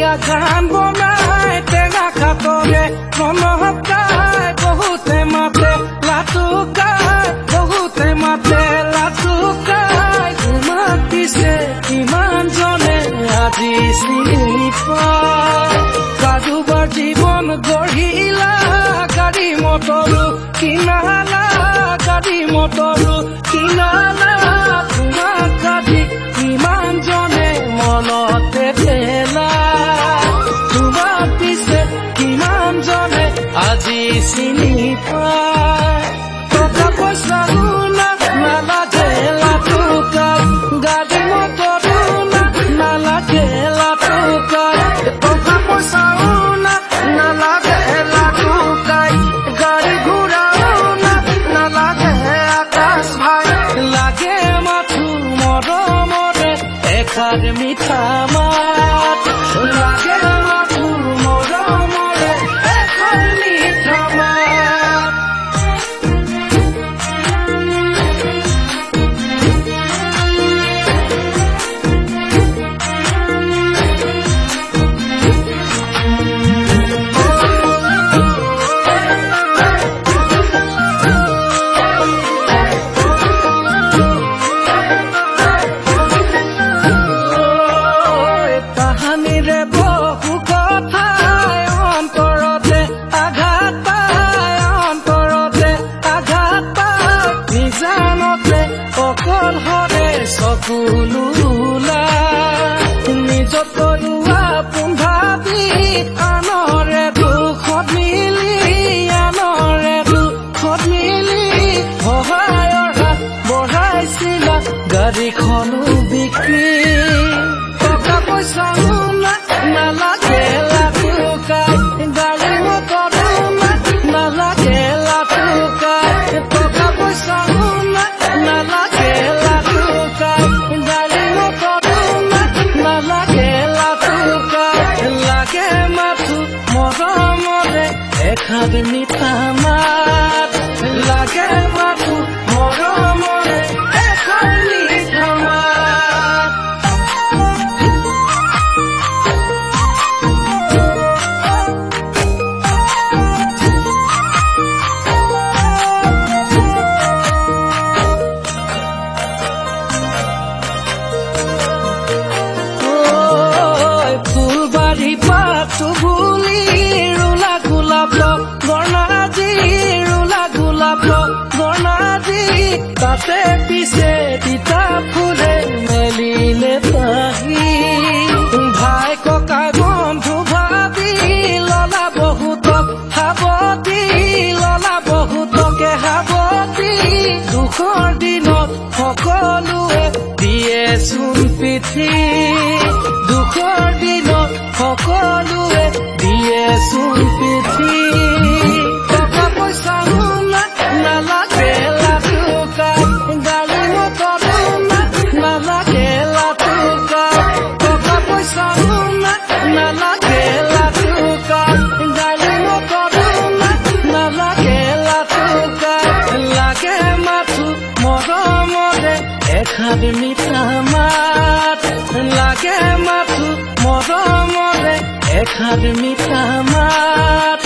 বিয়া গান বনাই টেঙা খাতৰে মনহকাই বহুতে মাতে লাটুকাই বহুতে মাতে লাটুকাই তোমাক দিছে কিমান জনে আজি চিনি পায় কাৰোবাৰ জীৱন গঢ়িলা গাড়ী মটৰো কিনালা গাড়ী মটৰো কিনালা তোমাক আজি কিমান জনে মনতে পেলা তোমাক দিছে কিমান জনে আজি চিনি পায় টকা পইচা নালাগে লাটুকাই গাড়ী মটৰো নালাগে লাটুকাই টকা পইচা নালাগে লাটুকাই গাড়ী ঘোঁৰাও নালাগে আকাশ ভাই লাগে মাথো মৰমৰে এষাৰ মিঠা মাত লাগে মাথো মৰমৰে এষাৰ মিঠা মাত তাহানিৰে বহু কথাই অন্তৰতে আঘাত পায় অন্তৰতে আঘাত পায় নিজানতে অকল হৰে চকুলোলা নিজত তৰুৱা পোন্ধাবি আনৰে দুখত মিলি সহায়ৰ হাত বঢ়াইছিলা গাড়ীখনো বিক্ৰী টকা পইচা নালাগে লাটুকাই গাড়ী মটৰো নালাগে লাটুকাই টকা পইচা নালাগে লাটুকাই গাড়ী মটৰো নালাগে লাটুকাই লাগে মাথো মৰমৰে এষাৰ মিঠা মাত লাগে মাথো মৰমৰে এষাৰ মিঠা মাত ফুলবাৰী পাতো বুলি ৰুলা গোলাপ বৰ্ণাদি ৰুলা গোলাপ বৰ্ণাদি তাতে পিছে তিতা ফুলে মেলিলে পাহি ভাই ককা বন্ধু ভাবি ললা বহুতক সাৱতি ললা বহুতকে সাৱতি দুখৰ দিনত সকলোৱে দিয়ে চোন পিঠি দুখৰ দিনত সকলোৱে দিয়ে চোন পিঠি টকা পইচা নালাগে লাটুকাই গাড়ী মটৰো নালাগে লাটুকাই টকা পইচা নালাগে লাটুকাই গাড়ী মটৰো নালাগে লাটুকাই লাগে মাথো মৰমৰে এষাৰ মিঠা মাত লাগে মাথো মৰমৰে এষাৰ মিঠা মাত